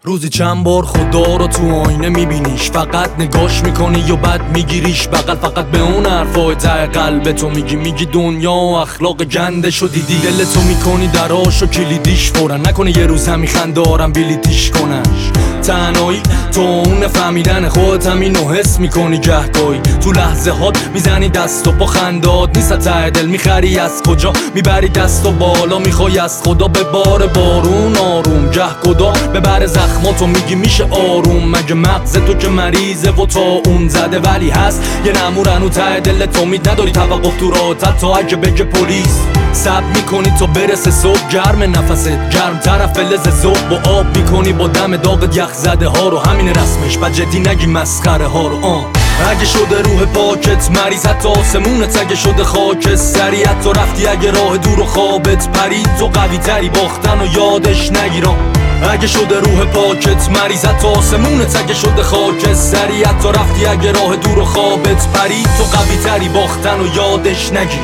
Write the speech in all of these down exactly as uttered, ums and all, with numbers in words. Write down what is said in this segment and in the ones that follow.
روزی چند بار خدا رو تو آینه میبینیش، فقط نگاش میکنی یا بد میگیریش بغل، فقط به اون حرفای ته قلب تو میگی میگی دنیا و اخلاق گندشو دیدی، دل تو میکنی دراشو کلیدیش فورن، نکنه یه روز همی خندارم بلیتیش کنش. تنهایی تو اون فهمیدن خودت همینو حس میکنی گهگاهی، تو لحظه هات میزنی دست و پا خندات نیست ته دل، میخری از کجا میبری دست و بالا، میخوای از خدا به بار بارون آروم، گه خدا ببر زخماتو میگی میشه آروم، مگه مغز تو که مریضه و تا اون زده ولی هست یه نمورن و ته دلت امید نداری توقف تو راحتت تا اگه بگه پلیس، سب میکنی تا برسه صبح گرم نفست گرم طرف فلز صبح با آب میکنی با دم داغت یخ زده ها رو، همین رسمش و جدی نگی مسخره ها رو. آه اگه شده روح پاکت مریض حتی آسمونت، اگه شده خاک سریعت تو رفتی، اگه راه دور و خوابت پرید تو قوی تری باختن و یادش نگیرم، اگه شده روح پاکت مریض حتی آسمونت، اگه شده خاک سریعت تو رفتی، اگه راه دور و خوابت پرید تو قوی تری باختن و یادش نگیر.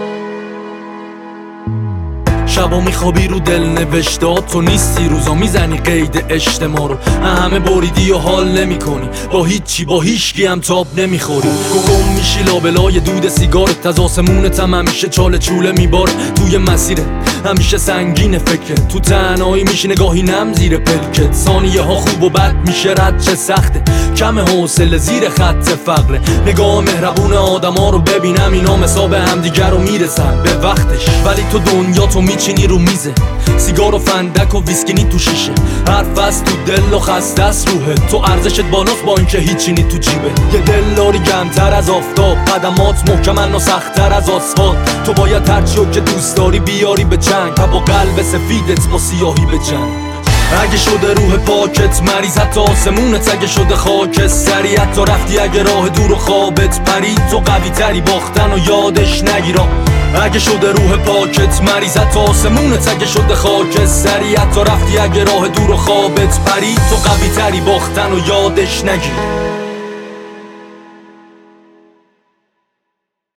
شبا میخوابی رو دل نوشتات تو نیستی، روزا میزنی قید اجتماع رو، همه بریدی و حال نمی کنی با هیچی، با هیچکی هم تاب نمیخوری، گم میشی لابلای دود سیگارت، از آسمونت هم همیشه چاله چوله میباره، توی مسیره همیشه سنگین فکرت، تو تنهایی میشی نگاهی نم زیر پلکت، ثانیه ها خوب و بد میشه رد چه سخته، کم حوصله زیر خط فقره، نگاه مهربون آدما رو ببینم اینا مثاب همدیگر رو میرسن به وقتش، ولی تو دنیا تو میچینی رو میزه، سیگار و فندک و ویسکینی تو شیشه، حرف از تو دل و خسته از روحه، تو ارزشت بالاست با اینکه هیچی نی تو جیبه، یه دلاری گرمتر از آفتاب، قدمات محکمن و سخت‌تر از آسفالت، تو باید هرچیو که دوست داری بیاری به چنگ، با قلب سفیدت با سیاهی به جنگ. اگه شده روح پاکت مریض حتی آسمونت، اگه شده خاک سریعت تو رفتی، اگه راه دور و خوابت پرید تو قوی تری باختن و یادش نگیرم، اگه شده روح پاکت مریض حتی آسمونت، اگه شده خاک سریعت تو رفتی، اگه راه دور و خوابت پرید تو قوی تری باختن و یادش نگیر.